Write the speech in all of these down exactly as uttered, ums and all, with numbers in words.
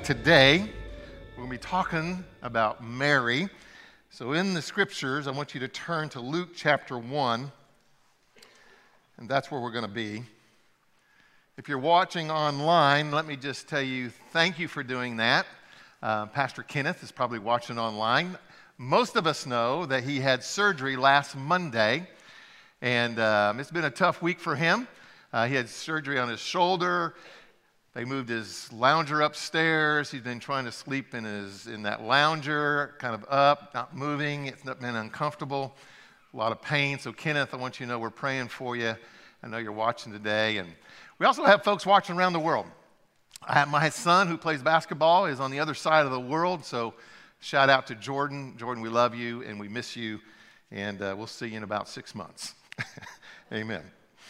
today we're going to be talking about Mary. So in the scriptures, I want you to turn to Luke chapter one, and that's where we're going to be. If you're watching online, let me just tell you thank you for doing that. Uh, Pastor Kenneth is probably watching online. Most of us know that he had surgery last Monday, and um, it's been a tough week for him. Uh, he had surgery on his shoulder. They moved his lounger upstairs. He's been trying to sleep in his in that lounger, kind of up, not moving. It's not been uncomfortable, a lot of pain. So Kenneth, I want you to know we're praying for you. I know you're watching today. And we also have folks watching around the world. I have my son who plays basketball is on the other side of the world. So shout out to Jordan. Jordan, we love you and we miss you. And uh, we'll see you in about six months. Amen.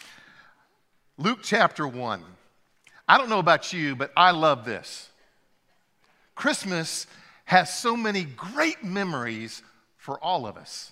Luke chapter one. I don't know about you, but I love this. Christmas has so many great memories for all of us.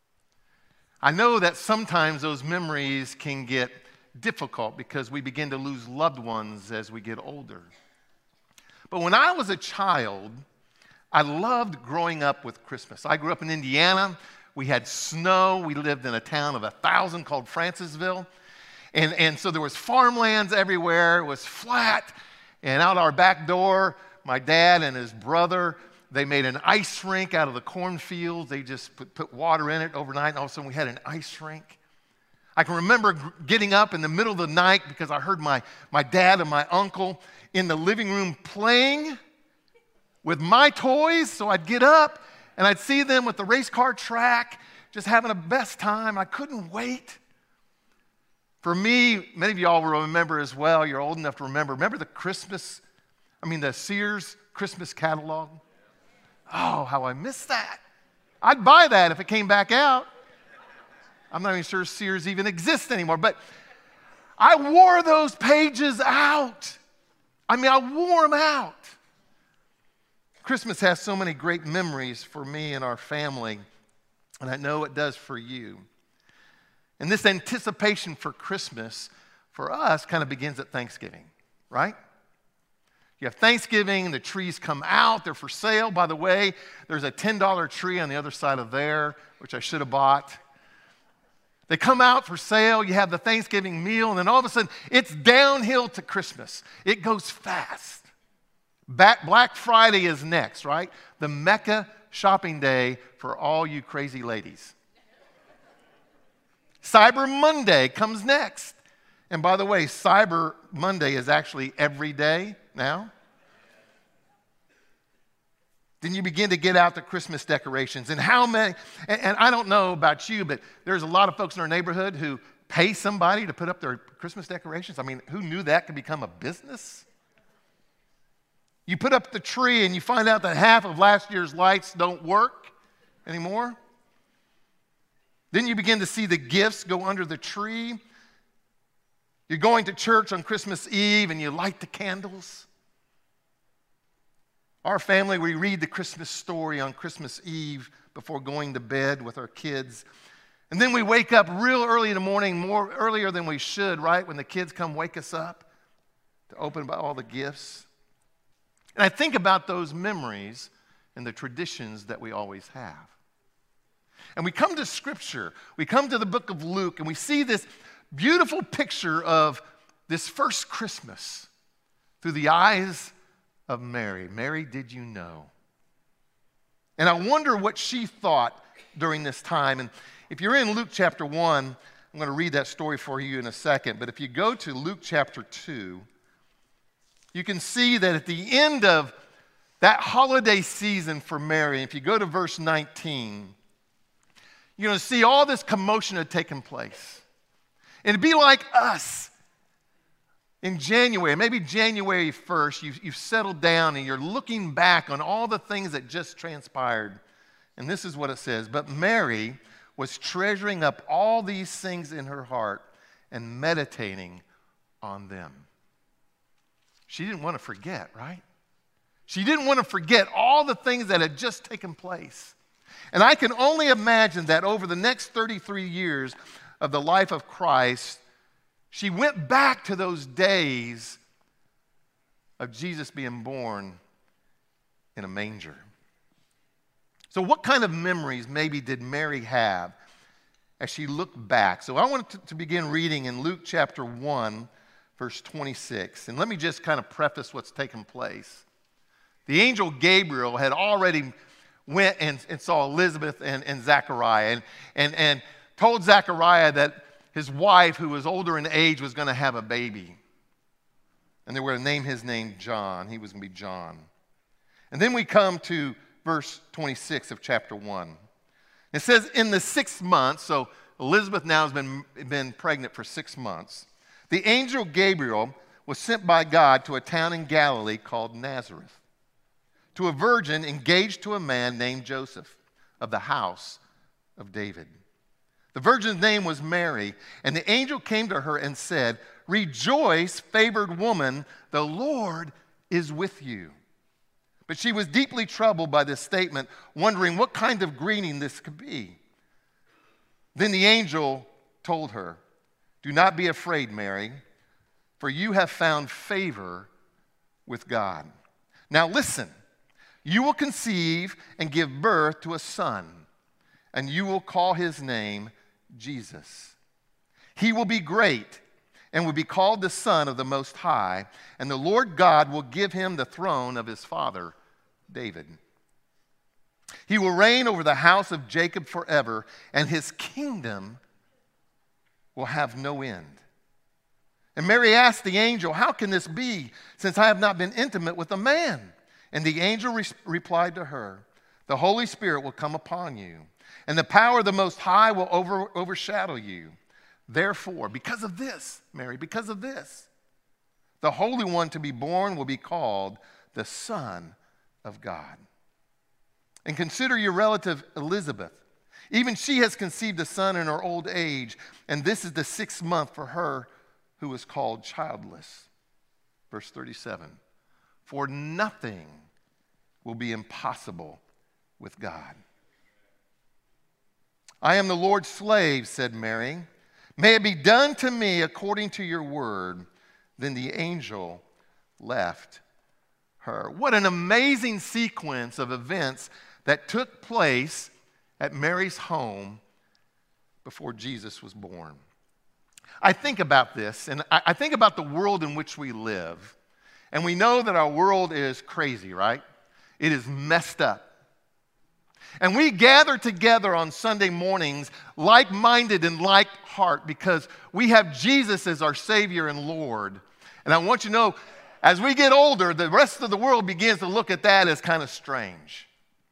I know that sometimes those memories can get difficult because we begin to lose loved ones as we get older. But when I was a child, I loved growing up with Christmas. I grew up in Indiana. We had snow. We lived in a town of a thousand called Francisville. And, and so there was farmlands everywhere. It was flat. And out our back door, my dad and his brother, they made an ice rink out of the cornfields. They just put, put water in it overnight, and all of a sudden we had an ice rink. I can remember g- getting up in the middle of the night because I heard my, my dad and my uncle in the living room playing with my toys. So I'd get up, and I'd see them with the race car track, just having the best time. I couldn't wait. For me, many of y'all will remember as well, you're old enough to remember, remember the Christmas, I mean the Sears Christmas catalog? Oh, how I miss that. I'd buy that if it came back out. I'm not even sure Sears even exists anymore, but I wore those pages out. I mean, I wore them out. Christmas has so many great memories for me and our family, and I know it does for you. And this anticipation for Christmas, for us, kind of begins at Thanksgiving, right? You have Thanksgiving, the trees come out, they're for sale. By the way, there's a ten dollar tree on the other side of there, which I should have bought. They come out for sale, you have the Thanksgiving meal, and then all of a sudden, it's downhill to Christmas. It goes fast. Back, Black Friday is next, right? The Mecca shopping day for all you crazy ladies. Cyber Monday comes next. And by the way, Cyber Monday is actually every day now. Then you begin to get out the Christmas decorations. And how many, and, and I don't know about you, but there's a lot of folks in our neighborhood who pay somebody to put up their Christmas decorations. I mean, who knew that could become a business? You put up the tree and you find out that half of last year's lights don't work anymore. Then you begin to see the gifts go under the tree. You're going to church on Christmas Eve and you light the candles. Our family, we read the Christmas story on Christmas Eve before going to bed with our kids. And then we wake up real early in the morning, more earlier than we should, right? When the kids come wake us up to open all the gifts. And I think about those memories and the traditions that we always have. And we come to Scripture, we come to the book of Luke, and we see this beautiful picture of this first Christmas through the eyes of Mary. Mary, did you know? And I wonder what she thought during this time. And if you're in Luke chapter one, I'm going to read that story for you in a second. But if you go to Luke chapter two, you can see that at the end of that holiday season for Mary, if you go to verse nineteen, you're going to see all this commotion had taken place. And it'd be like us in January, maybe January first, you've, you've settled down and you're looking back on all the things that just transpired. And this is what it says. But Mary was treasuring up all these things in her heart and meditating on them. She didn't want to forget, right? She didn't want to forget all the things that had just taken place. And I can only imagine that over the next thirty-three years of the life of Christ, she went back to those days of Jesus being born in a manger. So what kind of memories maybe did Mary have as she looked back? So I want to, to begin reading in Luke chapter one, verse twenty-six. And let me just kind of preface what's taken place. The angel Gabriel had already went and, and saw Elizabeth and, and Zechariah and, and, and told Zechariah that his wife, who was older in age, was going to have a baby. And they were going to name his name John. He was going to be John. And then we come to verse twenty-six of chapter one. It says, in the sixth month, so Elizabeth now has been, been pregnant for six months, the angel Gabriel was sent by God to a town in Galilee called Nazareth, to a virgin engaged to a man named Joseph of the house of David. The virgin's name was Mary, and the angel came to her and said, "Rejoice, favored woman, the Lord is with you." But she was deeply troubled by this statement, wondering what kind of greeting this could be. Then the angel told her, "Do not be afraid, Mary, for you have found favor with God. Now listen, you will conceive and give birth to a son, and you will call his name Jesus. He will be great and will be called the Son of the Most High, and the Lord God will give him the throne of his father David. He will reign over the house of Jacob forever, and his kingdom will have no end." And Mary asked the angel, "How can this be, since I have not been intimate with a man?" And the angel re- replied to her, "The Holy Spirit will come upon you, and the power of the Most High will over, overshadow you. Therefore, because of this, Mary, because of this, the Holy One to be born will be called the Son of God. And consider your relative Elizabeth. Even she has conceived a son in her old age, and this is the sixth month for her who is called childless." Verse thirty-seven, "For nothing will be impossible with God." "I am the Lord's slave," said Mary. "May it be done to me according to your word." Then the angel left her. What an amazing sequence of events that took place at Mary's home before Jesus was born. I think about this, and I think about the world in which we live. And we know that our world is crazy, right? It is messed up. And we gather together on Sunday mornings, like-minded and like-heart, because we have Jesus as our Savior and Lord. And I want you to know, as we get older, the rest of the world begins to look at that as kind of strange.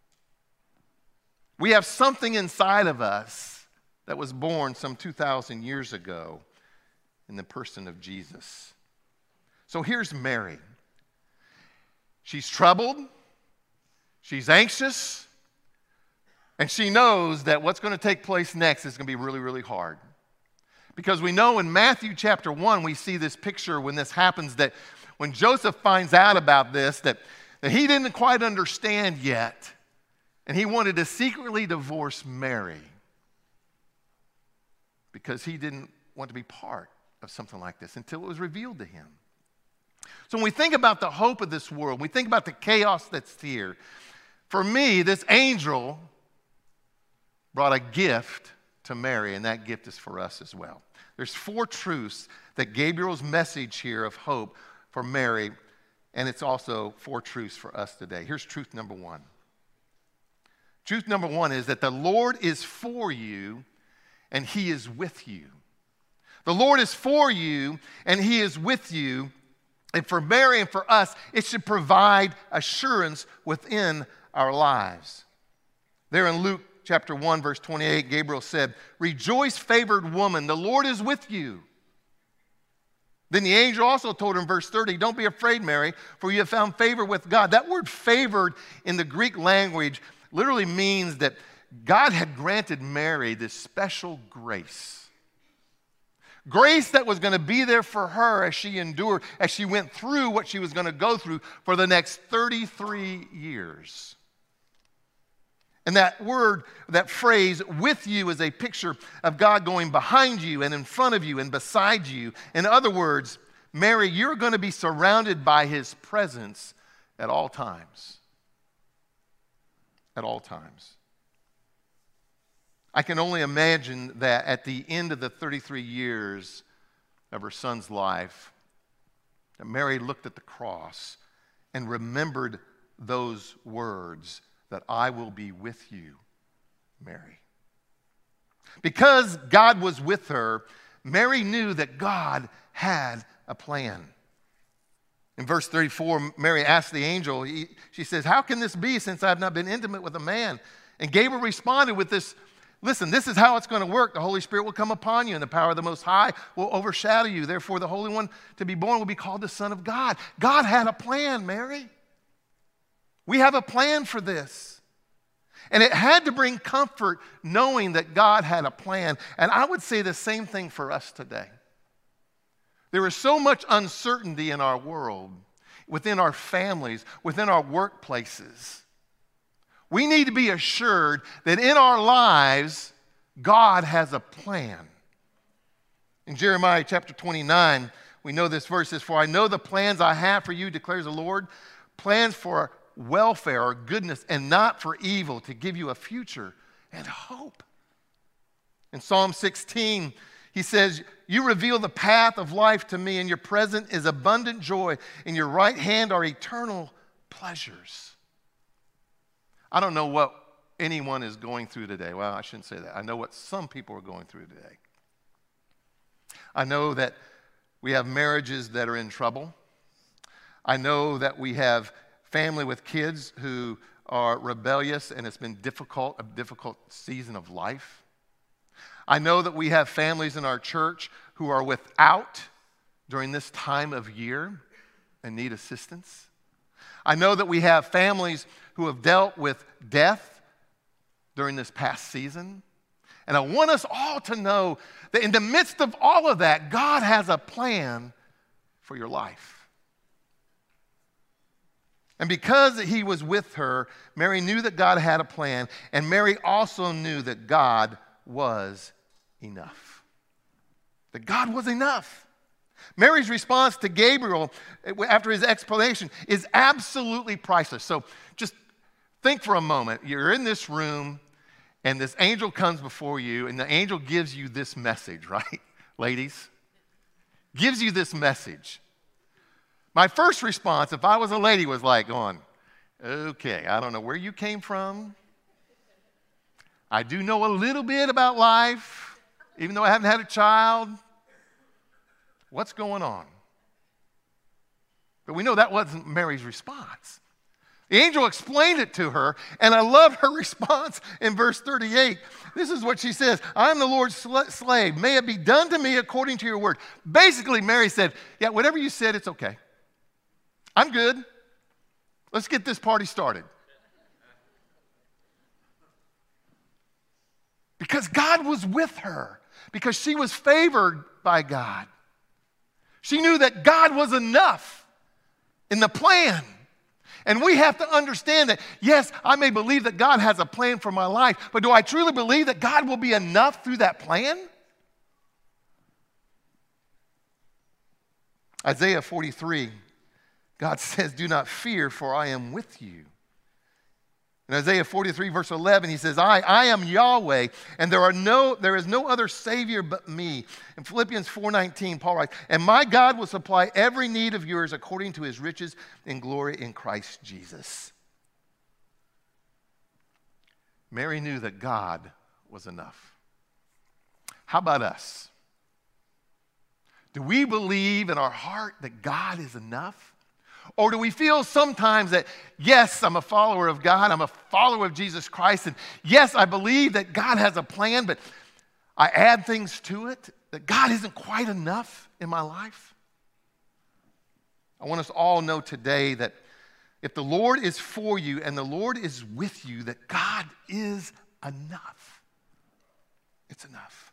We have something inside of us that was born some two thousand years ago in the person of Jesus. So here's Mary. She's troubled, she's anxious, and she knows that what's going to take place next is going to be really, really hard. Because we know in Matthew chapter one, we see this picture when this happens, that when Joseph finds out about this, that, that he didn't quite understand yet, and he wanted to secretly divorce Mary because he didn't want to be part of something like this until it was revealed to him. So when we think about the hope of this world, we think about the chaos that's here. For me, this angel brought a gift to Mary, and that gift is for us as well. There's four truths that Gabriel's message here of hope for Mary, and it's also four truths for us today. Here's truth number one. Truth number one is that the Lord is for you, and he is with you. The Lord is for you, and he is with you. And for Mary and for us, it should provide assurance within our lives. There in Luke chapter one, verse twenty-eight, Gabriel said, "Rejoice, favored woman, the Lord is with you." Then the angel also told her in verse thirty, "Don't be afraid, Mary, for you have found favor with God." That word favored in the Greek language literally means that God had granted Mary this special grace. Grace that was going to be there for her as she endured, as she went through what she was going to go through for the next thirty-three years. And that word, that phrase, "with you," is a picture of God going behind you and in front of you and beside you. In other words, Mary, you're going to be surrounded by his presence at all times. at all times. I can only imagine that at the end of the thirty-three years of her son's life, that Mary looked at the cross and remembered those words, that I will be with you, Mary. Because God was with her, Mary knew that God had a plan. In verse thirty-four, Mary asked the angel, he, she says, how can this be since I have not been intimate with a man? And Gabriel responded with this, listen, this is how it's going to work. The Holy Spirit will come upon you, and the power of the Most High will overshadow you. Therefore, the Holy One to be born will be called the Son of God. God had a plan, Mary. We have a plan for this. And it had to bring comfort knowing that God had a plan. And I would say the same thing for us today. There is so much uncertainty in our world, within our families, within our workplaces. We need to be assured that in our lives, God has a plan. In Jeremiah chapter twenty-nine, we know this verse says, for I know the plans I have for you, declares the Lord, plans for welfare or goodness and not for evil, to give you a future and hope. In Psalm sixteen, he says, you reveal the path of life to me, and your present is abundant joy. In your right hand are eternal pleasures. I don't know what anyone is going through today. Well, I shouldn't say that. I know what some people are going through today. I know that we have marriages that are in trouble. I know that we have family with kids who are rebellious, and it's been difficult, a difficult season of life. I know that we have families in our church who are without during this time of year and need assistance. I know that we have families who have dealt with death during this past season. And I want us all to know that in the midst of all of that, God has a plan for your life. And because he was with her, Mary knew that God had a plan, and Mary also knew that God was enough. That God was enough. Mary's response to Gabriel after his explanation is absolutely priceless. So just think for a moment. You're in this room, and this angel comes before you, and the angel gives you this message, right, ladies? Gives you this message. My first response, if I was a lady, was like going, okay, I don't know where you came from. I do know a little bit about life, even though I haven't had a child. What's going on? But we know that wasn't Mary's response. The angel explained it to her, and I love her response in verse thirty-eight. This is what she says, I am the Lord's slave. May it be done to me according to your word. Basically, Mary said, yeah, whatever you said, it's okay. I'm good. Let's get this party started. Because God was with her, because she was favored by God. She knew that God was enough in the plan. And we have to understand that, yes, I may believe that God has a plan for my life, but do I truly believe that God will be enough through that plan? Isaiah forty-three, God says, do not fear, for I am with you. In Isaiah forty-three, verse eleven, he says, I, I am Yahweh, and there, are no, there is no other Savior but me. In Philippians four nineteen, Paul writes, and my God will supply every need of yours according to his riches in glory in Christ Jesus. Mary knew that God was enough. How about us? Do we believe in our heart that God is enough? Or do we feel sometimes that, yes, I'm a follower of God, I'm a follower of Jesus Christ, and yes, I believe that God has a plan, but I add things to it, that God isn't quite enough in my life? I want us all to know today that if the Lord is for you and the Lord is with you, that God is enough. It's enough.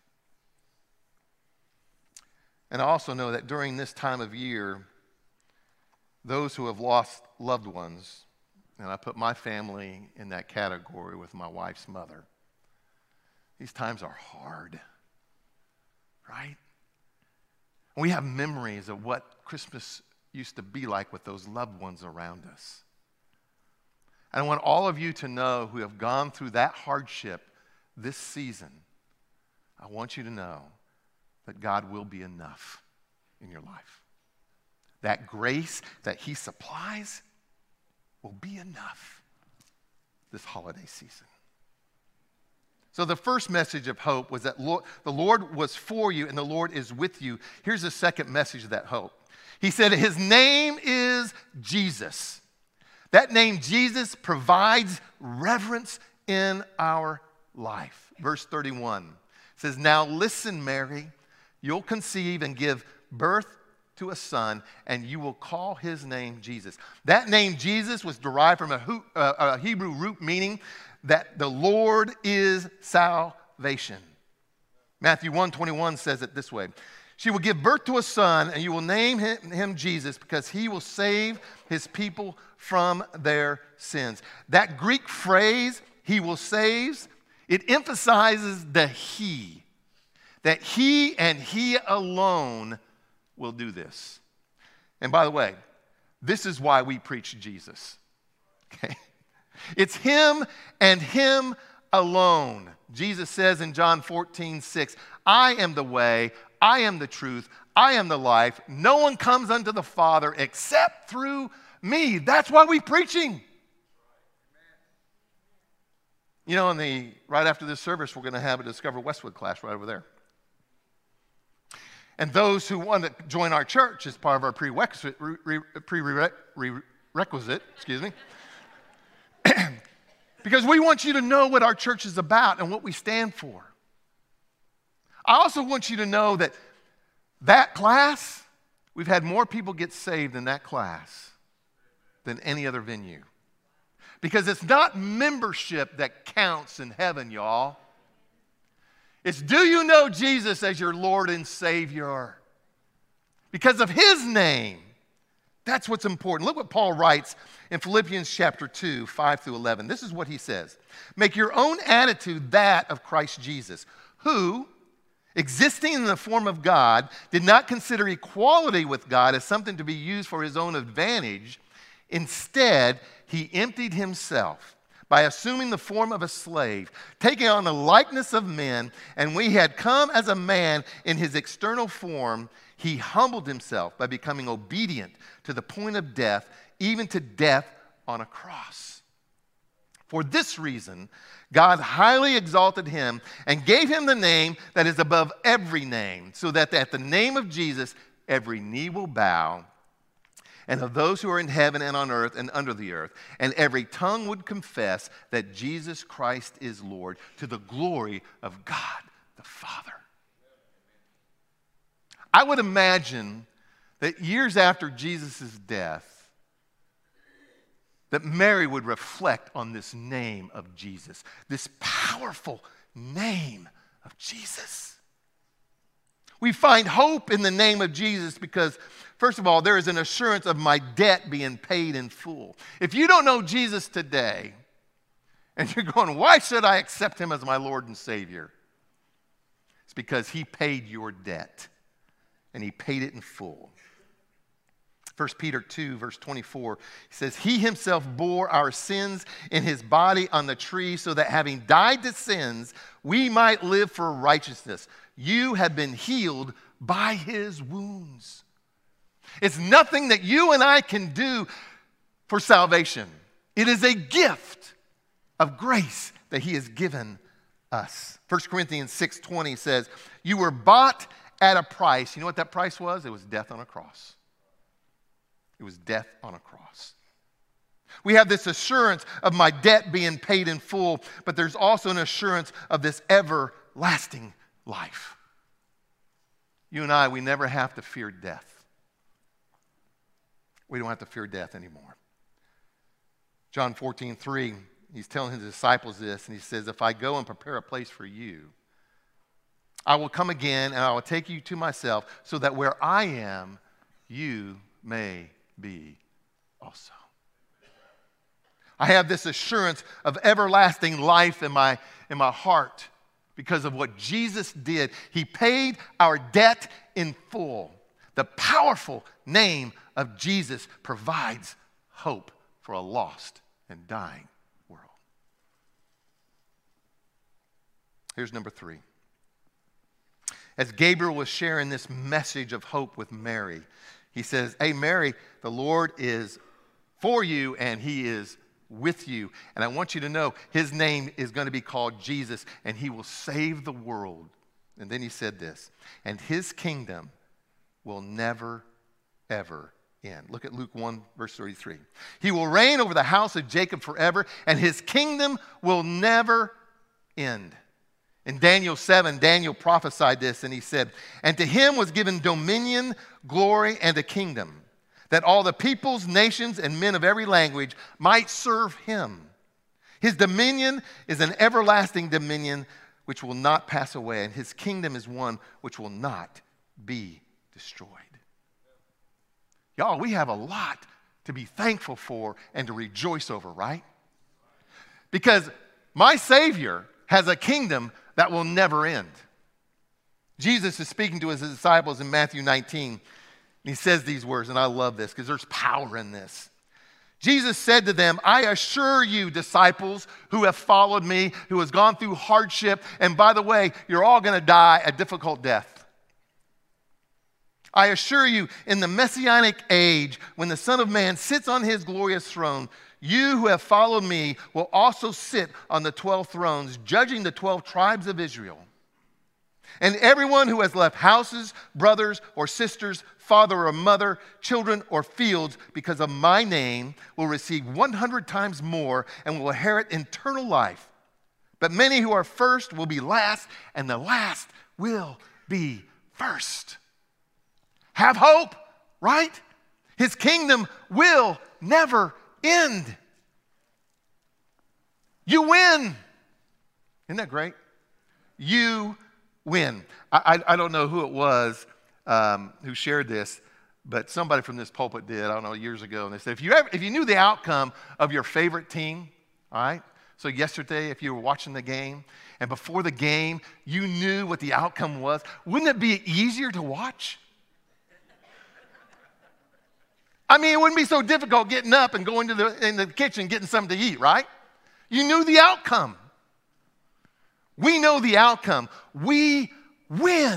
And I also know that during this time of year, those who have lost loved ones, and I put my family in that category with my wife's mother, these times are hard, right? We have memories of what Christmas used to be like with those loved ones around us. And I want all of you to know who have gone through that hardship this season, I want you to know that God will be enough in your life. That grace that he supplies will be enough this holiday season. So the first message of hope was that Lord, the Lord was for you and the Lord is with you. Here's the second message of that hope. He said his name is Jesus. That name, Jesus, provides reverence in our life. Verse thirty-one says, now listen, Mary, you'll conceive and give birth to a son, and you will call his name Jesus. That name, Jesus, was derived from a, uh, a Hebrew root meaning that the Lord is salvation. Matthew one twenty-one says it this way. She will give birth to a son, and you will name him, him Jesus, because he will save his people from their sins. That Greek phrase, he will save, it emphasizes the he, that he and he alone will do this. And by the way, this is why we preach Jesus. Okay? It's him and him alone. Jesus says in John fourteen six, I am the way, I am the truth, I am the life. No one comes unto the Father except through me. That's why we're preaching. You know, in the right after this service, we're going to have a Discover Westwood class right over there. And those who want to join our church as part of our prerequisite, prerequisite, excuse me, because we want you to know what our church is about and what we stand for. I also want you to know that that class, we've had more people get saved in that class than any other venue. Because it's not membership that counts in heaven, y'all. It's do you know Jesus as your Lord and Savior? Because of his name. That's what's important. Look what Paul writes in Philippians chapter two, five through eleven. This is what he says. Make your own attitude that of Christ Jesus, who, existing in the form of God, did not consider equality with God as something to be used for his own advantage. Instead, he emptied himself by assuming the form of a slave, taking on the likeness of men, and when he had come as a man in his external form, he humbled himself by becoming obedient to the point of death, even to death on a cross. For this reason, God highly exalted him and gave him the name that is above every name, so that at the name of Jesus, every knee will bow, and of those who are in heaven and on earth and under the earth, and every tongue would confess that Jesus Christ is Lord, to the glory of God the Father. I would imagine that years after Jesus' death, that Mary would reflect on this name of Jesus, this powerful name of Jesus. We find hope in the name of Jesus because, first of all, there is an assurance of my debt being paid in full. If you don't know Jesus today, and you're going, why should I accept him as my Lord and Savior? It's because he paid your debt, and he paid it in full. First Peter two, verse twenty-four, he says, he himself bore our sins in his body on the tree so that having died to sins, we might live for righteousness. You have been healed by his wounds. It's nothing that you and I can do for salvation. It is a gift of grace that he has given us. First Corinthians six twenty says, you were bought at a price. You know what that price was? It was death on a cross. It was death on a cross. We have this assurance of my debt being paid in full, but there's also an assurance of this everlasting life. You and I, we never have to fear death. We don't have to fear death anymore. John fourteen three, he's telling his disciples this, and he says, if I go and prepare a place for you, I will come again, and I will take you to myself, so that where I am, you may be also. I have this assurance of everlasting life in my, in my heart because of what Jesus did. He paid our debt in full. The powerful name of Jesus provides hope for a lost and dying world. Here's number three. As Gabriel was sharing this message of hope with Mary, he says, hey, Mary, the Lord is for you and he is with you. And I want you to know his name is going to be called Jesus and he will save the world. And then he said this, and his kingdom will never, ever end. Look at Luke one, verse thirty-three. He will reign over the house of Jacob forever and his kingdom will never end. In Daniel seven, Daniel prophesied this and he said, and to him was given dominion, glory, and a kingdom, that all the peoples, nations, and men of every language might serve him. His dominion is an everlasting dominion which will not pass away, and his kingdom is one which will not be destroyed. Y'all, we have a lot to be thankful for and to rejoice over, right? Because my Savior has a kingdom that will never end. Jesus is speaking to his disciples in Matthew nineteen. And he says these words, and I love this because there's power in this. Jesus said to them, I assure you, disciples who have followed me, who has gone through hardship, and by the way, you're all going to die a difficult death. I assure you, in the messianic age, when the Son of Man sits on his glorious throne, you who have followed me will also sit on the twelve thrones, judging the twelve tribes of Israel. And everyone who has left houses, brothers or sisters, father or mother, children or fields because of my name will receive one hundred times more and will inherit eternal life. But many who are first will be last, and the last will be first. Have hope, right? His kingdom will never end. You win. Isn't that great? You win. I, I, I don't know who it was um, who shared this, but somebody from this pulpit did, I don't know, years ago. And they said, if you, ever, if you knew the outcome of your favorite team, all right? So yesterday, if you were watching the game, and before the game, you knew what the outcome was, wouldn't it be easier to watch? I mean, it wouldn't be so difficult getting up and going to the, in the kitchen getting something to eat, right? You knew the outcome. We know the outcome. We win.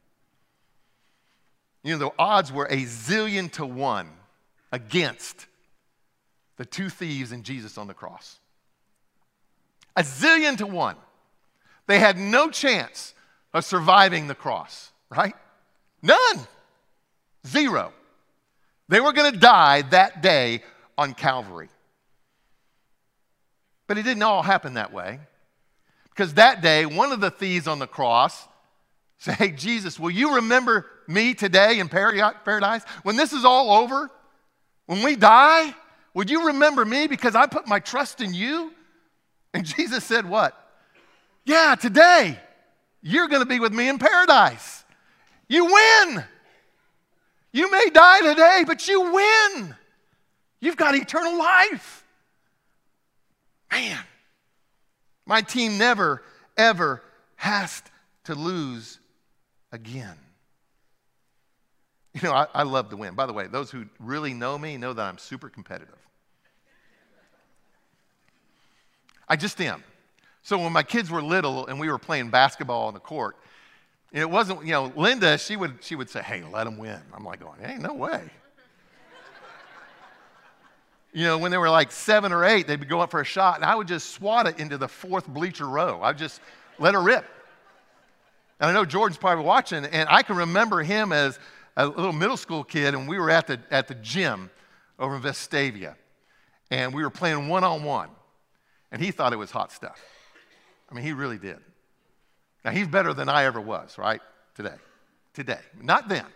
You know, the odds were a zillion to one against the two thieves and Jesus on the cross. A zillion to one. They had no chance of surviving the cross, right? None. Zero. They were going to die that day on Calvary. But it didn't all happen that way. Because that day, one of the thieves on the cross said, hey, Jesus, will you remember me today in paradise? When this is all over, when we die, would you remember me because I put my trust in you? And Jesus said what? Yeah, today, you're going to be with me in paradise. You win. You may die today, but you win. You've got eternal life. Man, my team never, ever has to lose again. You know, I, I love to win. By the way, those who really know me know that I'm super competitive. I just am. So when my kids were little and we were playing basketball on the court, and it wasn't, you know, Linda, she would she would say, hey, let them win. I'm like going, ain't no way. You know, when they were like seven or eight, they'd go up for a shot, and I would just swat it into the fourth bleacher row. I'd just let her rip. And I know Jordan's probably watching, and I can remember him as a little middle school kid, and we were at the at the gym over in Vestavia, and we were playing one-on-one, and he thought it was hot stuff. I mean, he really did. Now, he's better than I ever was, right? Today. Today. Not then.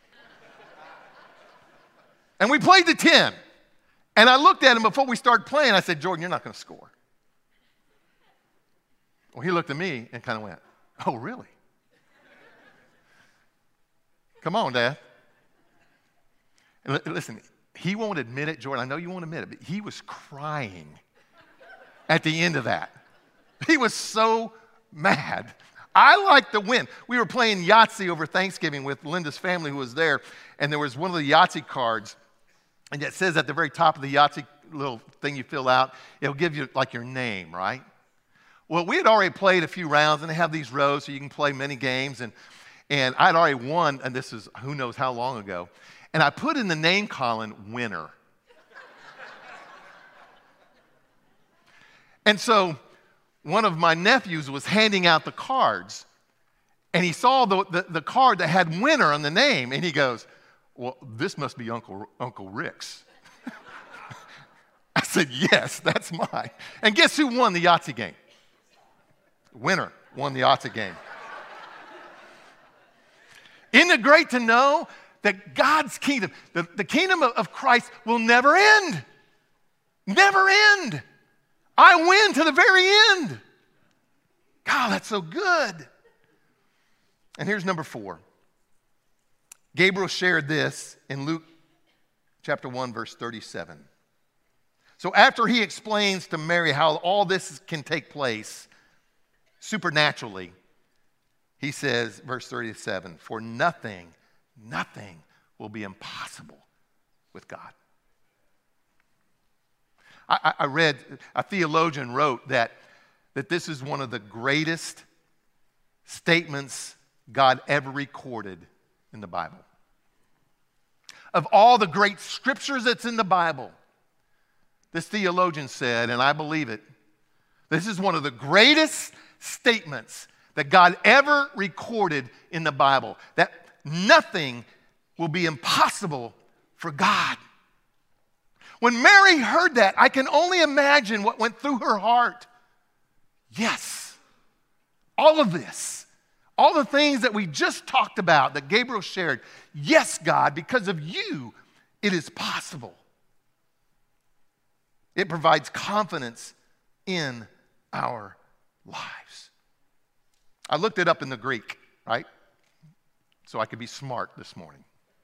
And we played the ten. And I looked at him before we started playing. I said, Jordan, you're not going to score. Well, he looked at me and kind of went, oh, really? Come on, Dad. And l- listen, he won't admit it, Jordan. I know you won't admit it, but he was crying at the end of that. He was so mad. I like to win. We were playing Yahtzee over Thanksgiving with Linda's family who was there, and there was one of the Yahtzee cards, and it says at the very top of the Yahtzee little thing you fill out. It'll give you like your name, right? Well, we had already played a few rounds, and they have these rows so you can play many games. And, and I'd already won, and this is who knows how long ago. And I put in the name column winner. And so one of my nephews was handing out the cards, and he saw the, the, the card that had winner on the name, and he goes, well, this must be Uncle, Uncle Rick's. I said, yes, that's mine. And guess who won the Yahtzee game? Winner won the Yahtzee game. Isn't it great to know that God's kingdom, the, the kingdom of, of Christ will never end? Never end. I win to the very end. God, that's so good. And here's number four. Gabriel shared this in Luke chapter one, verse thirty-seven. So after he explains to Mary how all this can take place supernaturally, he says, verse thirty-seven, for nothing, nothing will be impossible with God. I, I read, a theologian wrote that, that this is one of the greatest statements God ever recorded in the Bible. Of all the great scriptures that's in the Bible, this theologian said, and I believe it, this is one of the greatest statements that God ever recorded in the Bible, that nothing will be impossible for God. When Mary heard that, I can only imagine what went through her heart. Yes, all of this, all the things that we just talked about that Gabriel shared, yes, God, because of you, it is possible. It provides confidence in our lives. I looked it up in the Greek, right? So I could be smart this morning.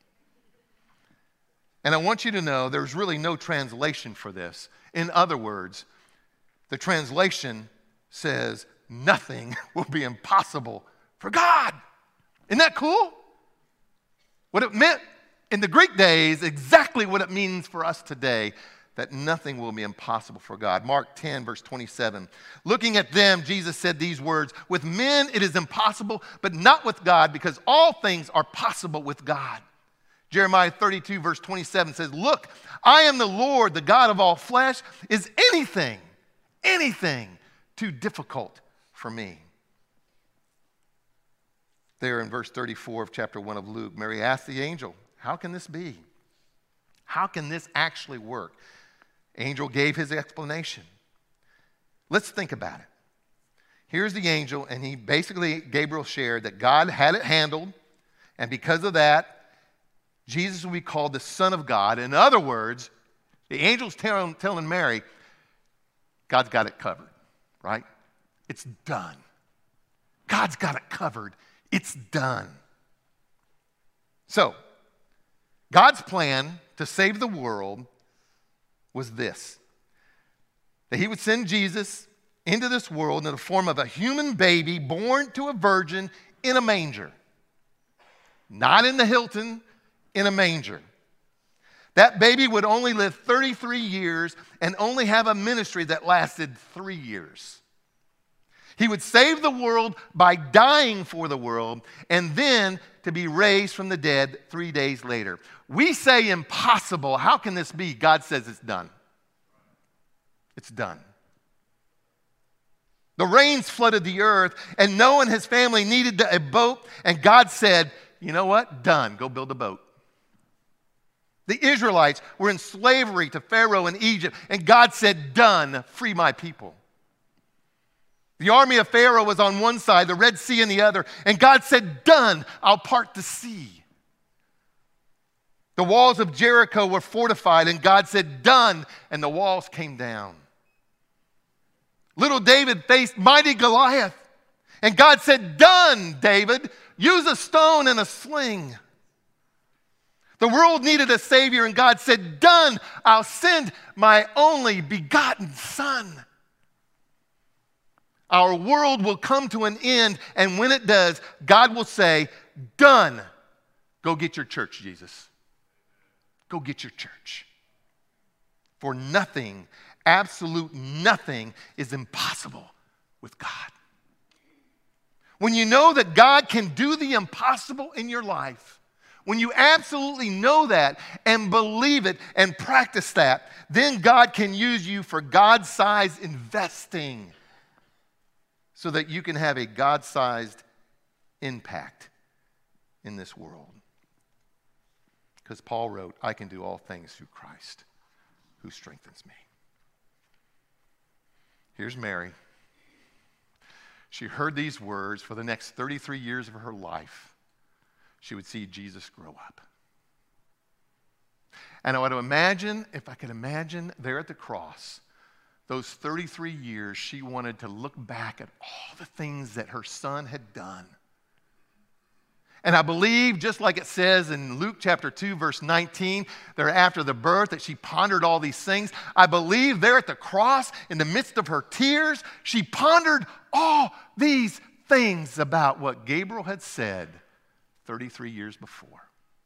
And I want you to know there's really no translation for this. In other words, the translation says nothing will be impossible for God. Isn't that cool? What it meant in the Greek days, exactly what it means for us today, that nothing will be impossible for God. Mark ten, verse twenty-seven. Looking at them, Jesus said these words, with men it is impossible, but not with God, because all things are possible with God. Jeremiah thirty-two, verse twenty-seven says, look, I am the Lord, the God of all flesh. Is anything, anything too difficult for me? There in verse thirty-four of chapter one of Luke, Mary asked the angel, how can this be? How can this actually work? Angel gave his explanation. Let's think about it. Here's the angel, and he basically, Gabriel shared that God had it handled, and because of that, Jesus will be called the Son of God. In other words, the angel's telling, telling Mary, God's got it covered, right? It's done. God's got it covered. It's done. So, God's plan to save the world was this, that he would send Jesus into this world in the form of a human baby born to a virgin in a manger. Not in the Hilton, in a manger. That baby would only live thirty-three years and only have a ministry that lasted three years. He would save the world by dying for the world and then to be raised from the dead three days later. We say impossible. How can this be? God says it's done. It's done. The rains flooded the earth, and Noah and his family needed a boat, and God said, you know what? Done. Go build a boat. The Israelites were in slavery to Pharaoh in Egypt, and God said, done. Free my people. The army of Pharaoh was on one side, the Red Sea on the other, and God said, done, I'll part the sea. The walls of Jericho were fortified, and God said, done, and the walls came down. Little David faced mighty Goliath, and God said, done, David, use a stone and a sling. The world needed a Savior, and God said, done, I'll send my only begotten Son. Our world will come to an end, and when it does, God will say, done. Go get your church, Jesus. Go get your church. For nothing, absolute nothing, is impossible with God. When you know that God can do the impossible in your life, when you absolutely know that and believe it and practice that, then God can use you for God-sized investing so that you can have a God-sized impact in this world. Because Paul wrote, I can do all things through Christ who strengthens me. Here's Mary. She heard these words. For the next thirty-three years of her life, she would see Jesus grow up. And I would imagine, if I could imagine there at the cross, those thirty-three years, she wanted to look back at all the things that her son had done. And I believe, just like it says in Luke chapter two, verse nineteen, there after the birth, that she pondered all these things. I believe there at the cross, in the midst of her tears, she pondered all these things about what Gabriel had said thirty-three years before.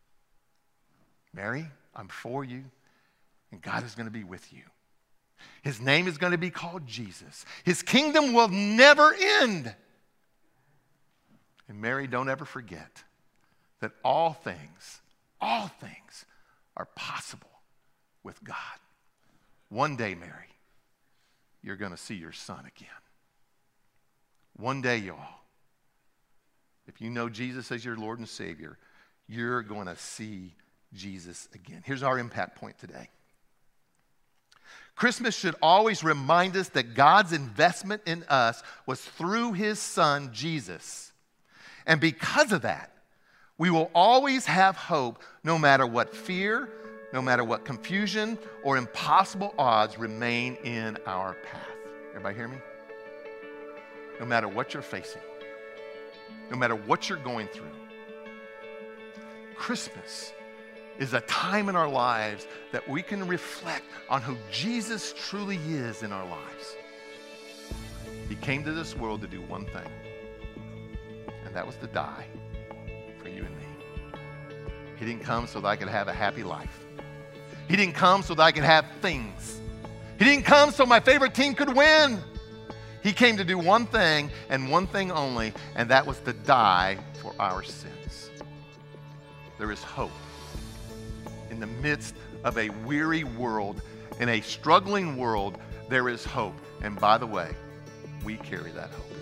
Mary, I'm for you, and God is going to be with you. His name is going to be called Jesus. His kingdom will never end. And Mary, don't ever forget that all things, all things are possible with God. One day, Mary, you're going to see your son again. One day, y'all, if you know Jesus as your Lord and Savior, you're going to see Jesus again. Here's our impact point today. Christmas should always remind us that God's investment in us was through his son, Jesus. And because of that, we will always have hope no matter what fear, no matter what confusion or impossible odds remain in our path. Everybody hear me? No matter what you're facing, no matter what you're going through, Christmas is a time in our lives that we can reflect on who Jesus truly is in our lives. He came to this world to do one thing, and that was to die for you and me. He didn't come so that I could have a happy life. He didn't come so that I could have things. He didn't come so my favorite team could win. He came to do one thing and one thing only, and that was to die for our sins. There is hope in the midst of a weary world, in a struggling world. There is hope. And by the way, we carry that hope.